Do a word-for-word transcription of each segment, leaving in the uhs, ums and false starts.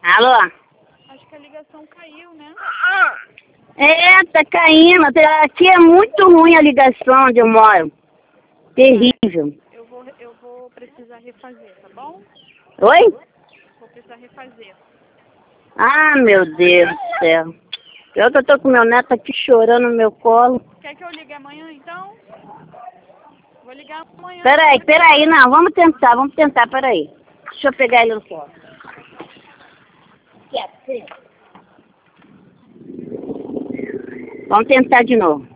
Alô? Acho que a ligação caiu, né? É, tá caindo. Aqui é muito ruim a ligação onde eu moro. Terrível. Eu vou, eu vou precisar refazer, tá bom? Oi? Vou precisar refazer. Ah, meu Deus do céu. Eu que tô com meu neto aqui chorando no meu colo. Quer que eu ligue amanhã, então? Vou ligar amanhã. Peraí, peraí, não, vamos tentar, vamos tentar, peraí. Deixa eu pegar ele no colo. Quieto, vamos tentar de novo.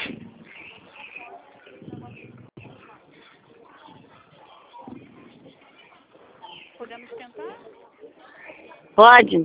Podemos tentar? Pode?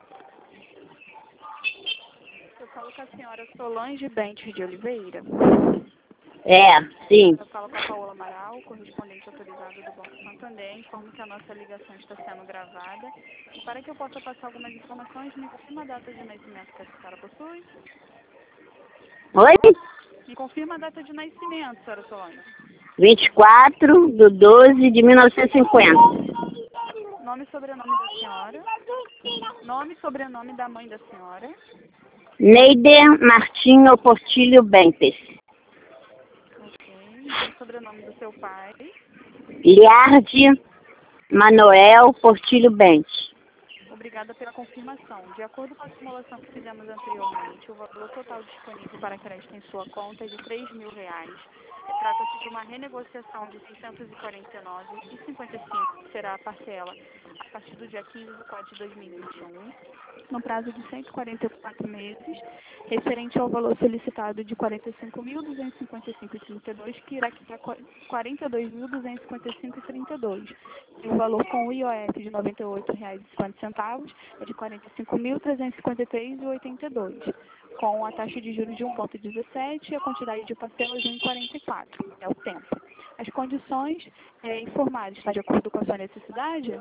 Eu falo com a senhora Solange Bentes de Oliveira. É, sim. Eu falo com a Paola Amaral, correspondente autorizado do Banco Santander. Informo que a nossa ligação está sendo gravada. E para que eu possa passar algumas informações, me confirma a data de nascimento que a senhora possui? Oi? Me confirma a data de nascimento, senhora Solange. vinte e quatro de doze de mil novecentos e cinquenta. Nome e sobrenome da senhora. Nome e sobrenome da mãe da senhora. Neide Martinho Portilho Bentes. Ok. Nome e sobrenome do seu pai. Liarde Manoel Portilho Bentes. Obrigada pela confirmação. De acordo com a simulação que fizemos anteriormente, o valor total disponível para crédito em sua conta é de três mil reais. Trata-se de uma renegociação de seiscentos e quarenta e nove reais e cinquenta e cinco centavos, que será a parcela a partir do dia quinze de quatro de dois mil e vinte e um, no prazo de cento e quarenta e quatro meses, referente ao valor solicitado de quarenta e cinco mil duzentos e cinquenta e cinco reais e trinta e dois centavos, que irá quitar quarenta e dois mil duzentos e cinquenta e cinco reais e trinta e dois centavos. E o valor com o I O F de noventa e oito reais e cinquenta centavos é de quarenta e cinco mil trezentos e cinquenta e três reais e oitenta e dois centavos. Com a taxa de juros de um vírgula dezessete e a quantidade de parcelas de um vírgula quarenta e quatro, é o tempo. As condições é, informadas, está de acordo com a sua necessidade?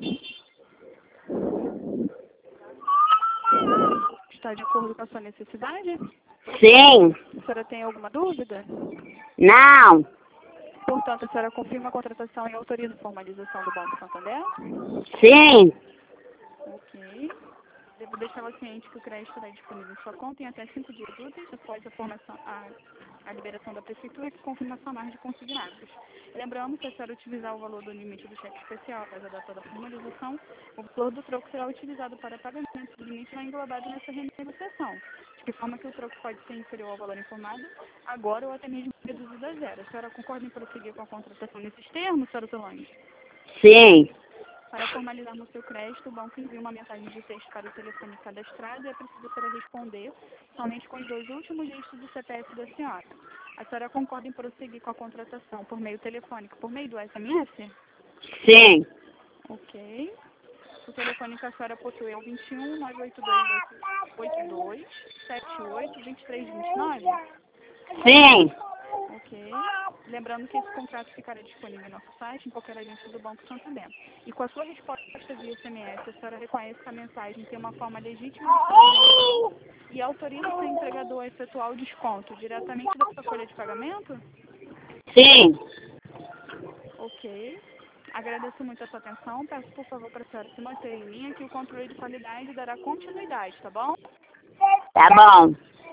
Está de acordo com a sua necessidade? Sim. A senhora tem alguma dúvida? Não. Portanto, a senhora confirma a contratação e autoriza a formalização do Banco Santander? Sim. Ok. Devo deixá-la ciente que o crédito estará disponível em sua conta em até cinco dias úteis após a, formação, a, a liberação da Prefeitura que confirma a sua margem de consignados. Lembramos que a senhora utilizar o valor do limite do cheque especial após a data da formalização, o valor do troco será utilizado para pagamento do limite não englobado nessa renegociação, de que forma que o troco pode ser inferior ao valor informado agora ou até mesmo reduzido a zero. A senhora concorda em prosseguir com a contratação nesses termos, senhora Solange? Sim. Para formalizarmos o seu crédito, o banco envia uma mensagem de texto para o telefone cadastrado e é preciso a senhora responder somente com os dois últimos dígitos do C P F da senhora. A senhora concorda em prosseguir com a contratação por meio telefônico, por meio do S M S? Sim. Ok. O telefone que a senhora possui é o vinte e um, nove oito dois, oito dois, sete oito, vinte e três vinte e nove? Sim. Ok. Lembrando que esse contrato ficará disponível em nosso site, em qualquer agência do Banco Santander. E com a sua resposta via S M S, a senhora reconhece que a mensagem tem uma forma legítima de pagamento e autoriza o seu entregador a efetuar o desconto diretamente da sua folha de pagamento? Sim. Ok. Agradeço muito a sua atenção. Peço, por favor, para a senhora se manter em linha, que o controle de qualidade dará continuidade, tá bom? Tá bom.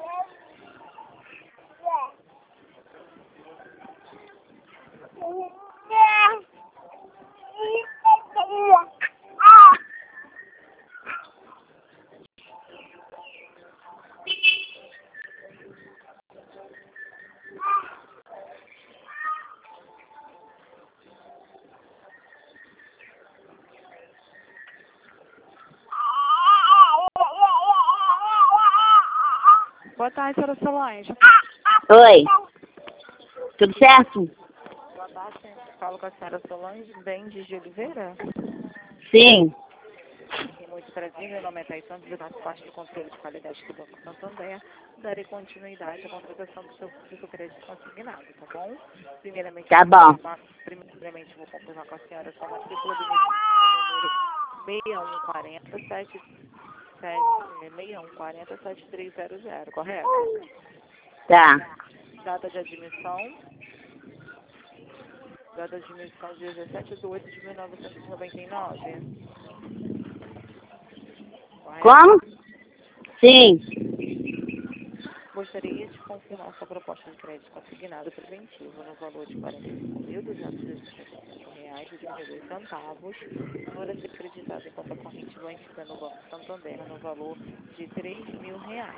Boa tarde, senhora Solange. Oi. Tudo certo? Boa tarde, falo com a senhora Solange Bentes de Oliveira. Sim. E muito prazer, meu nome é Thaís Santos, eu faço parte do controle de qualidade do Banco Santander. Darei continuidade à contratação do seu, do seu crédito consignado, tá bom? Primeiramente, Tá bom. primeiramente vou confirmar com a senhora sua matrícula do número seis um quatro zero sete seis um quatro sete três zero zero, correto? Tá. Data de admissão. Data de admissão dezessete de oito de mil novecentos e noventa e nove. Como? Sim. Gostaria de confirmar sua proposta de crédito consignado preventivo no valor de quarenta e cinco mil duzentos e sessenta e cinco reais e trinta e dois centavos para ser acreditado em conta corrente bancária no Banco Santander no valor de três mil reais.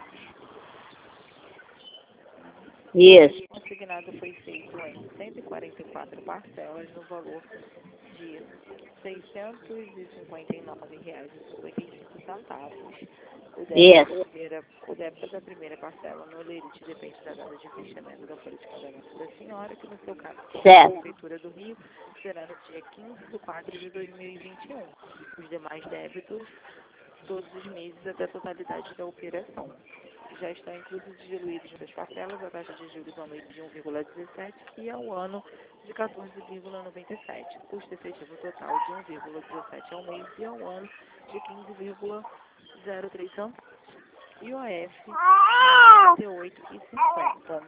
Isso. O consignado foi feito em cento e quarenta e quatro parcelas no valor de seiscentos e cinquenta e nove reais e cinquenta e cinco centavos. O débito, Isso. da primeira, o débito da primeira parcela no lerite depende da data de fechamento da folha de pagamento da senhora, que no seu caso, Certo. a Prefeitura do Rio, será no dia quinze de quatro de dois mil e vinte e um. Os demais débitos, todos os meses até a totalidade da operação. Já estão inclusos e diluídos nas parcelas a taxa de juros ao mês de um vírgula dezessete e ao ano de quatorze vírgula noventa e sete. Custo efetivo total de um vírgula dezessete ao mês e ao ano de quinze vírgula zero três centavos. I O F trinta e oito e cinquenta.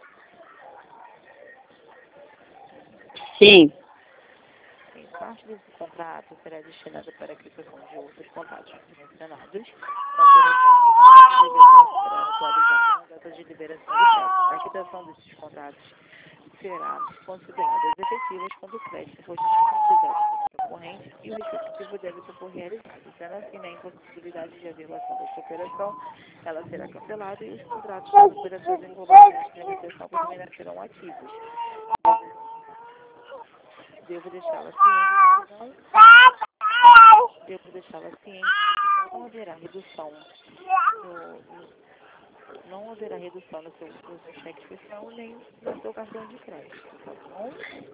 Sim. Em parte desse contrato será destinada para a quitação de outros contratos mencionados. A operação deverá ser atualizada na data de liberação do crédito. A quitação desses contratos será considerada efetivas quando o crédito for disponibilizado pela corrente e o respectivo débito for realizado. Sendo assim, na impossibilidade de averbação dessa operação, ela será cancelada e os contratos das operações envolvendo esta negociação também serão ativos. Devo deixá-la ciente, não, devo deixá-la ciente que não haverá redução no, no, não haverá redução no seu, no seu cheque especial nem no seu cartão de crédito, tá bom?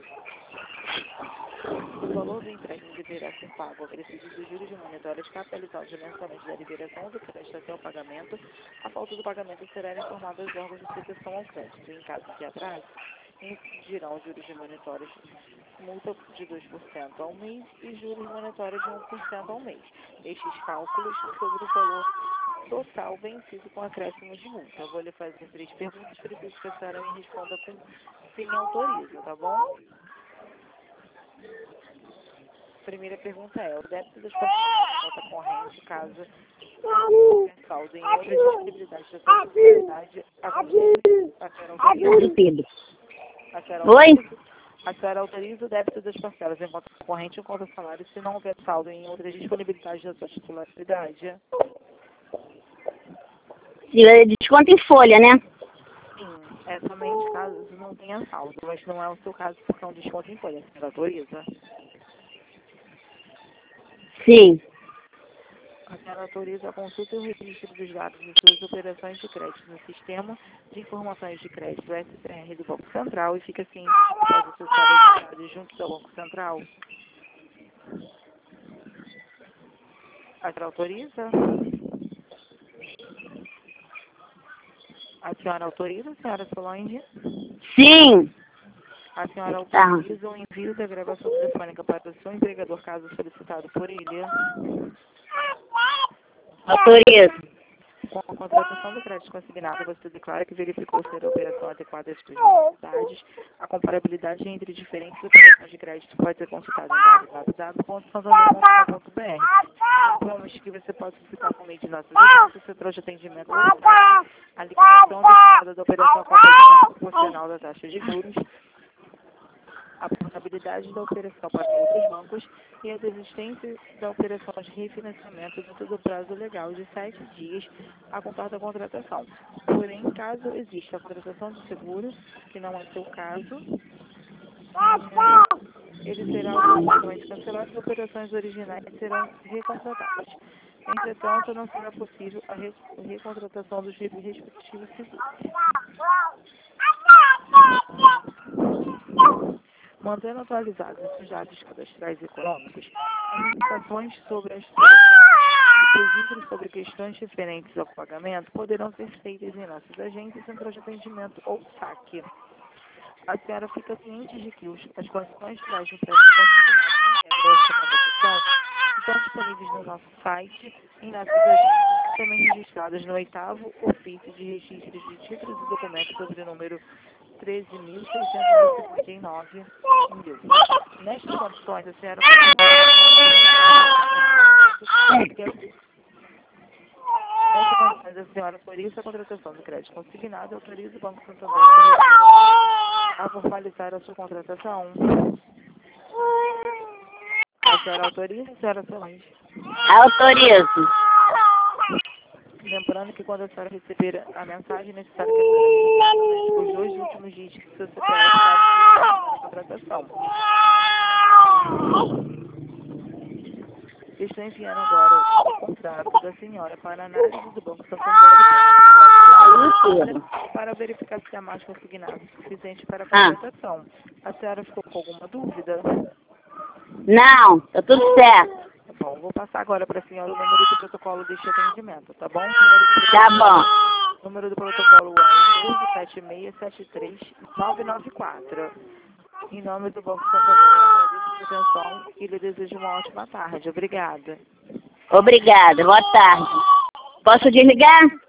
O valor do empréstimo deverá ser pago acrescido dos juros de monetários capitalizados mensalmente da liberação do crédito até o pagamento. A falta do pagamento será informada aos órgãos de proteção ao crédito. Em caso de atraso, incidirão juros de monetários, multa de dois por cento ao mês e juros monetários de um por cento ao mês. Estes cálculos sobre o valor total vencido com acréscimo de multa. Eu vou lhe fazer três perguntas, preciso que a senhora me responda com sim autoriza, tá bom? Primeira pergunta é, o débito das parcelas da conta corrente, caso tenha saldo em outras disponibilidades da sua propriedade, a senhora autoriza? Pedro. A senhora Oi? autoriza? A senhora autoriza o débito das parcelas em conta corrente ou conta salário se não houver saldo em outras disponibilidades da sua titularidade? Desconto em folha, né? Sim, é somente caso não tenha saldo, mas não é o seu caso porque é um desconto em folha. A senhora autoriza? Sim. A senhora autoriza a consulta e o registro dos dados de suas operações de crédito no Sistema de Informações de Crédito S C R do Banco Central e fica ciente de que pode acessar os dados junto ao Banco Central? A senhora autoriza? A senhora autoriza, senhora Solange? Sim. A senhora Tá. autoriza o envio da gravação telefônica para o seu empregador caso solicitado por ele? Autorizo. Com a contratação do crédito consignado, você declara que verificou ser a operação adequada às suas necessidades. A comparabilidade entre diferentes operações de crédito pode ser consultada em w w w ponto santander ponto com ponto b r. Informamos que você pode solicitar por meio de nossas agências, setor de atendimento ou site, a liquidação destinada da operação com a taxa proporcional da taxa de juros, a portabilidade da operação para outros bancos e a desistência da operação de refinanciamento dentro do prazo legal de sete dias a contar da contratação. Porém, caso exista a contratação de seguro, que não é seu caso, ele será automaticamente cancelado e as operações originais serão recontratadas. Entretanto, não será possível a re recontratação dos respectivos seguros. Mantendo atualizados os dados cadastrais e econômicos, as indicações sobre a exploração e registros sobre questões diferentes ao pagamento poderão ser feitas em nossas agências, centros de atendimento ou saque. A senhora fica ciente de que os, as condições gerais de empréstimo consignado esta contratação estão disponíveis no nosso site, em nossas agências, também registradas no oitavo ofício de registros de títulos e documentos sobre o número treze mil seiscentos e cinquenta e nove. Nestas condições, a senhora senhora autoriza a contratação de crédito consignado, autoriza o Banco Santander a formalizar a sua contratação. A senhora autoriza, a senhora Solange? Autorizo. Lembrando que quando a senhora receber a mensagem necessária que a senhora os dois últimos dígitos do seu C P F para a contratação. Estou enviando agora o contrato da senhora para análise do Banco Santander para verificar se há mais consignado suficiente para a contratação. A senhora ficou com alguma dúvida? Não, tá tudo certo. Tá bom, vou passar agora para a senhora o número do protocolo deste atendimento, tá bom? Tá bom. O número do protocolo é doze sete seis sete três nove nove quatro. Em nome do Banco Santander, eu agradeço a sua atenção e lhe desejo uma ótima tarde. Obrigada. Obrigada, boa tarde. Posso desligar?